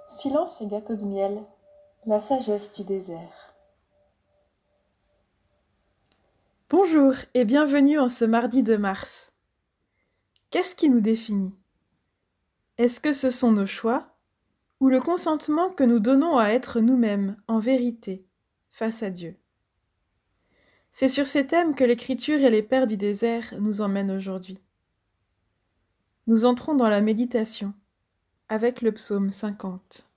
Silence et gâteau de miel, la sagesse du désert. Bonjour et bienvenue en ce mardi de mars. Qu'est-ce qui nous définit? Est-ce que ce sont nos choix ou le consentement que nous donnons à être nous-mêmes, en vérité, face à Dieu? C'est sur ces thèmes que l'Écriture et les Pères du désert nous emmènent aujourd'hui. Nous entrons dans la méditation avec le psaume 50.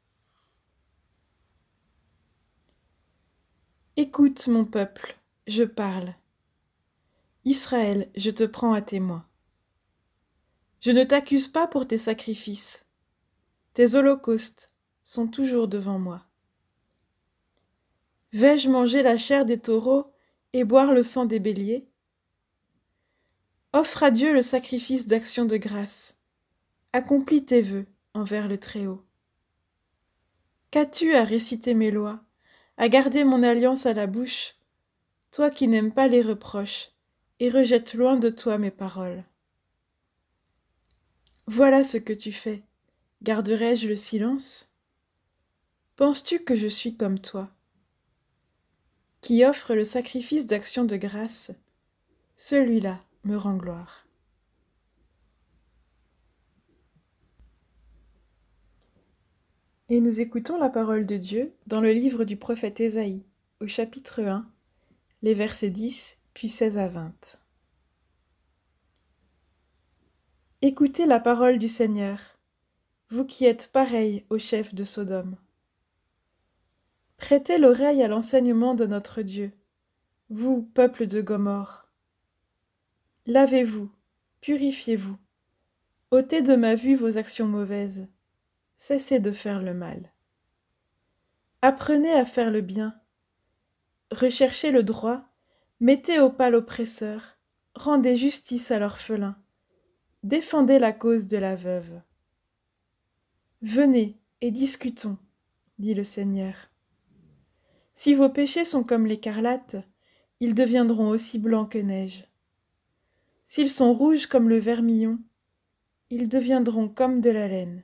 Écoute, mon peuple, je parle. Israël, je te prends à témoin. Je ne t'accuse pas pour tes sacrifices. Tes holocaustes sont toujours devant moi. Vais-je manger la chair des taureaux et boire le sang des béliers? Offre à Dieu le sacrifice d'action de grâce. Accomplis tes vœux envers le Très-Haut. Qu'as-tu à réciter mes lois, à garder mon alliance à la bouche, toi qui n'aimes pas les reproches et rejettes loin de toi mes paroles? Voilà ce que tu fais. Garderai-je le silence? Penses-tu que je suis comme toi, qui offre le sacrifice d'action de grâce? Celui-là me rend gloire. Et nous écoutons la parole de Dieu dans le livre du prophète Ésaïe, au chapitre 1, les versets 10 puis 16 à 20. Écoutez la parole du Seigneur, vous qui êtes pareils au chef de Sodome. Prêtez l'oreille à l'enseignement de notre Dieu, vous, peuple de Gomorrhe. Lavez-vous, purifiez-vous, ôtez de ma vue vos actions mauvaises, cessez de faire le mal. Apprenez à faire le bien, recherchez le droit, mettez au pas l'oppresseur, rendez justice à l'orphelin, défendez la cause de la veuve. Venez et discutons, dit le Seigneur. Si vos péchés sont comme l'écarlate, ils deviendront aussi blancs que neige. S'ils sont rouges comme le vermillon, ils deviendront comme de la laine.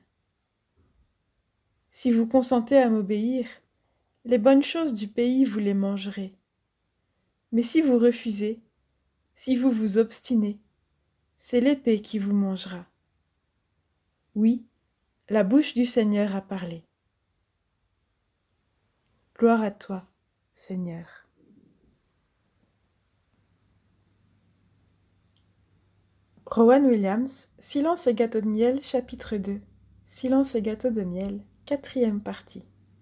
Si vous consentez à m'obéir, les bonnes choses du pays vous les mangerez. Mais si vous refusez, si vous vous obstinez, c'est l'épée qui vous mangera. Oui, la bouche du Seigneur a parlé. Gloire à toi, Seigneur. Rowan Williams, Silence et gâteau de miel, chapitre 2. Silence et gâteau de miel, 4e partie.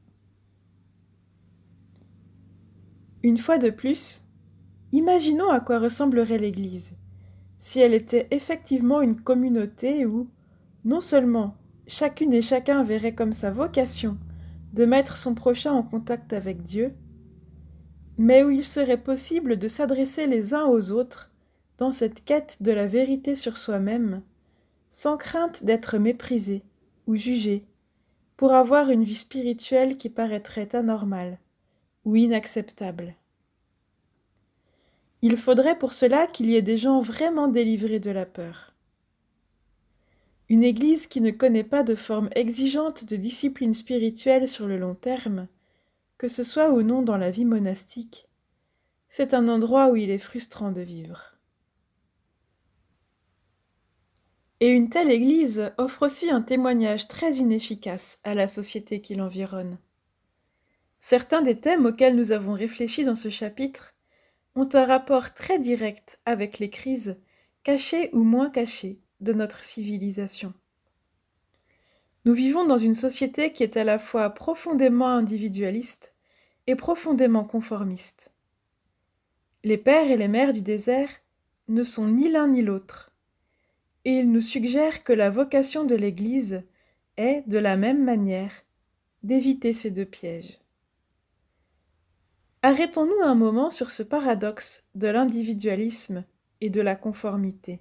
Une fois de plus, imaginons à quoi ressemblerait l'Église si elle était effectivement une communauté où, non seulement chacune et chacun verrait comme sa vocation de mettre son prochain en contact avec Dieu, mais où il serait possible de s'adresser les uns aux autres dans cette quête de la vérité sur soi-même, sans crainte d'être méprisé ou jugé, pour avoir une vie spirituelle qui paraîtrait anormale ou inacceptable. Il faudrait pour cela qu'il y ait des gens vraiment délivrés de la peur. Une Église qui ne connaît pas de forme exigeante de discipline spirituelle sur le long terme, que ce soit ou non dans la vie monastique, c'est un endroit où il est frustrant de vivre. Et une telle Église offre aussi un témoignage très inefficace à la société qui l'environne. Certains des thèmes auxquels nous avons réfléchi dans ce chapitre ont un rapport très direct avec les crises, cachées ou moins cachées, de notre civilisation. Nous vivons dans une société qui est à la fois profondément individualiste et profondément conformiste. Les pères et les mères du désert ne sont ni l'un ni l'autre, et ils nous suggèrent que la vocation de l'Église est, de la même manière, d'éviter ces deux pièges. Arrêtons-nous un moment sur ce paradoxe de l'individualisme et de la conformité.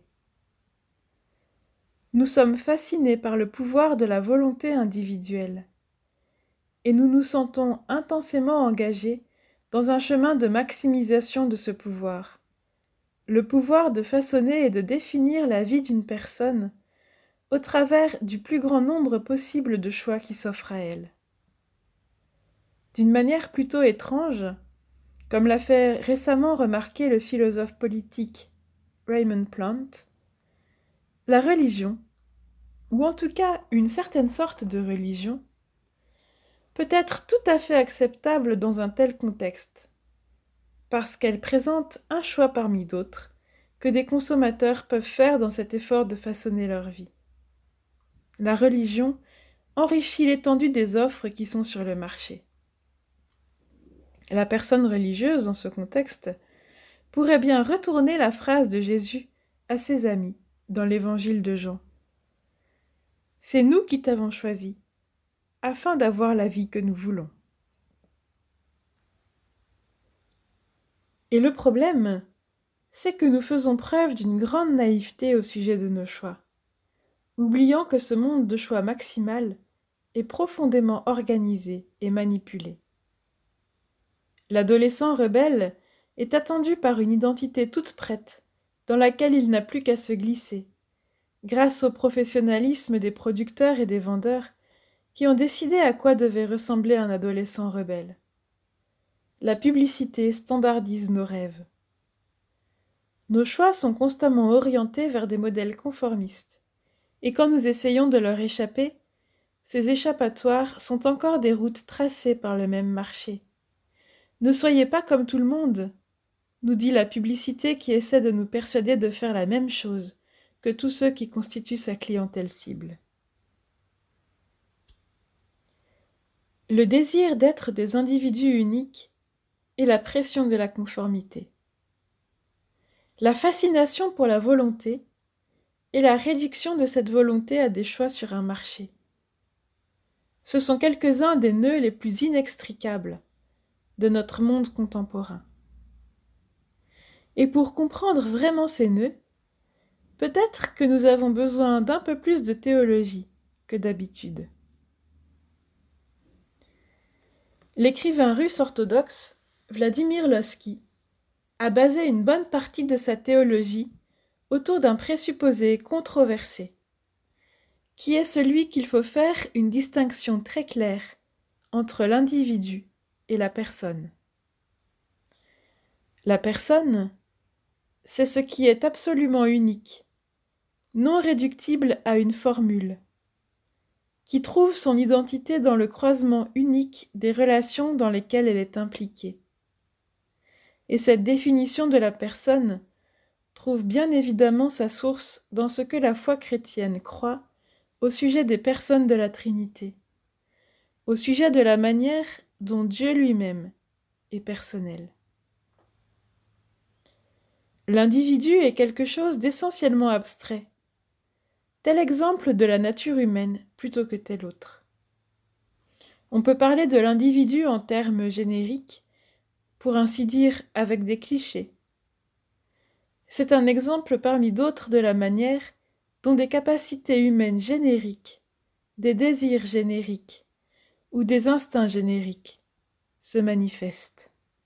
Nous sommes fascinés par le pouvoir de la volonté individuelle, et nous nous sentons intensément engagés dans un chemin de maximisation de ce pouvoir, le pouvoir de façonner et de définir la vie d'une personne au travers du plus grand nombre possible de choix qui s'offrent à elle. D'une manière plutôt étrange, comme l'a fait récemment remarquer le philosophe politique Raymond Plant, la religion, ou en tout cas une certaine sorte de religion, peut être tout à fait acceptable dans un tel contexte, parce qu'elle présente un choix parmi d'autres que des consommateurs peuvent faire dans cet effort de façonner leur vie. La religion enrichit l'étendue des offres qui sont sur le marché. La personne religieuse, dans ce contexte, pourrait bien retourner la phrase de Jésus à ses amis dans l'évangile de Jean. « C'est nous qui t'avons choisi, afin d'avoir la vie que nous voulons. » Et le problème, c'est que nous faisons preuve d'une grande naïveté au sujet de nos choix, oubliant que ce monde de choix maximal est profondément organisé et manipulé. L'adolescent rebelle est attendu par une identité toute prête, dans laquelle il n'a plus qu'à se glisser, grâce au professionnalisme des producteurs et des vendeurs qui ont décidé à quoi devait ressembler un adolescent rebelle. La publicité standardise nos rêves. Nos choix sont constamment orientés vers des modèles conformistes, et quand nous essayons de leur échapper, ces échappatoires sont encore des routes tracées par le même marché. Ne soyez pas comme tout le monde, nous dit la publicité qui essaie de nous persuader de faire la même chose que tous ceux qui constituent sa clientèle cible. Le désir d'être des individus uniques et la pression de la conformité. La fascination pour la volonté et la réduction de cette volonté à des choix sur un marché. Ce sont quelques-uns des nœuds les plus inextricables de notre monde contemporain. Et pour comprendre vraiment ces nœuds, peut-être que nous avons besoin d'un peu plus de théologie que d'habitude. L'écrivain russe orthodoxe Vladimir Lossky a basé une bonne partie de sa théologie autour d'un présupposé controversé, qui est celui qu'il faut faire une distinction très claire entre l'individu et la personne. La personne, c'est ce qui est absolument unique, non réductible à une formule, qui trouve son identité dans le croisement unique des relations dans lesquelles elle est impliquée. Et cette définition de la personne trouve bien évidemment sa source dans ce que la foi chrétienne croit au sujet des personnes de la Trinité, au sujet de la manière dont Dieu lui-même est personnel. L'individu est quelque chose d'essentiellement abstrait, tel exemple de la nature humaine plutôt que tel autre. On peut parler de l'individu en termes génériques, pour ainsi dire avec des clichés. C'est un exemple parmi d'autres de la manière dont des capacités humaines génériques, des désirs génériques ou des instincts génériques se manifestent.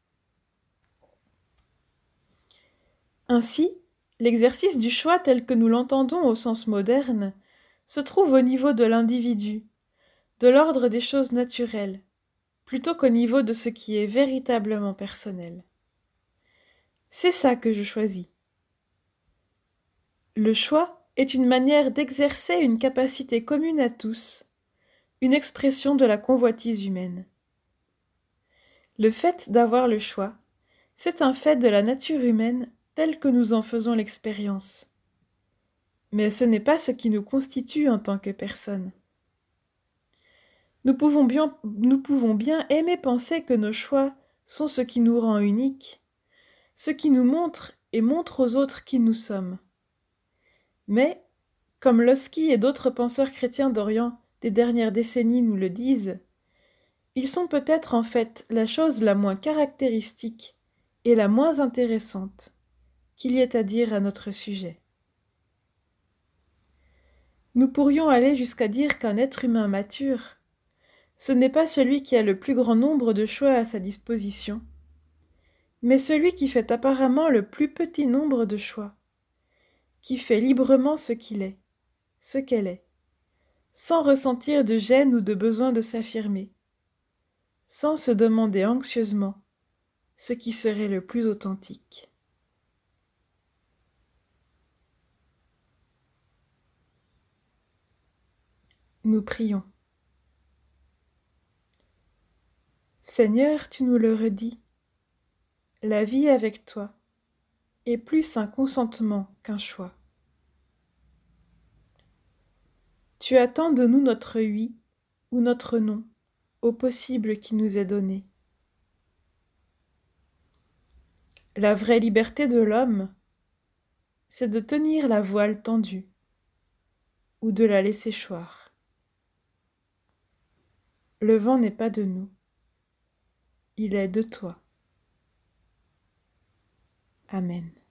Ainsi, l'exercice du choix tel que nous l'entendons au sens moderne se trouve au niveau de l'individu, de l'ordre des choses naturelles, plutôt qu'au niveau de ce qui est véritablement personnel. C'est ça que je choisis. Le choix est une manière d'exercer une capacité commune à tous, une expression de la convoitise humaine. Le fait d'avoir le choix, c'est un fait de la nature humaine tel que nous en faisons l'expérience. Mais ce n'est pas ce qui nous constitue en tant que personne. Nous pouvons bien aimer penser que nos choix sont ce qui nous rend uniques, ce qui nous montre et montre aux autres qui nous sommes. Mais, comme Lossky et d'autres penseurs chrétiens d'Orient des dernières décennies nous le disent, ils sont peut-être en fait la chose la moins caractéristique et la moins intéressante qu'il y ait à dire à notre sujet. Nous pourrions aller jusqu'à dire qu'un être humain mature, ce n'est pas celui qui a le plus grand nombre de choix à sa disposition, mais celui qui fait apparemment le plus petit nombre de choix, qui fait librement ce qu'il est, ce qu'elle est, sans ressentir de gêne ou de besoin de s'affirmer, sans se demander anxieusement ce qui serait le plus authentique. Nous prions. Seigneur, tu nous le redis, la vie avec toi est plus un consentement qu'un choix. Tu attends de nous notre oui ou notre non au possible qui nous est donné. La vraie liberté de l'homme, c'est de tenir la voile tendue ou de la laisser choir. Le vent n'est pas de nous, il est de toi. Amen.